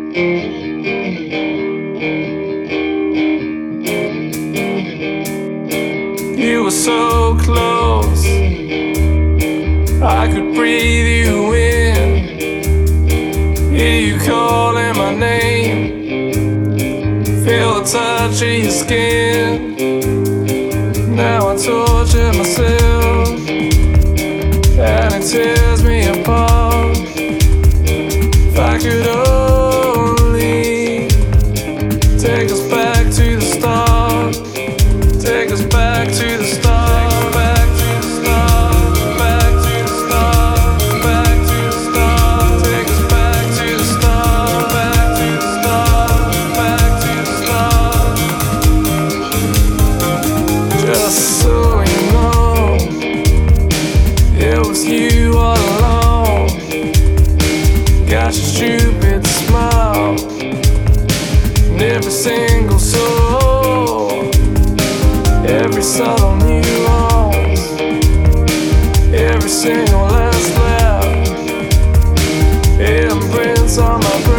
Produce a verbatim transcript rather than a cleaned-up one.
You were so close, I could breathe you in. Hear you calling my name, feel the touch of your skin. Now I torture myself, and it tears me apart. If I could only take us back to the start, take us back to the start, back to the start, back to the start, back to the start, take us back to the start, back to the start, back to the start. Just so you know, it was you all along. Got your stupid smile in every single soul, every subtle nuance, every single last laugh. It imprints on my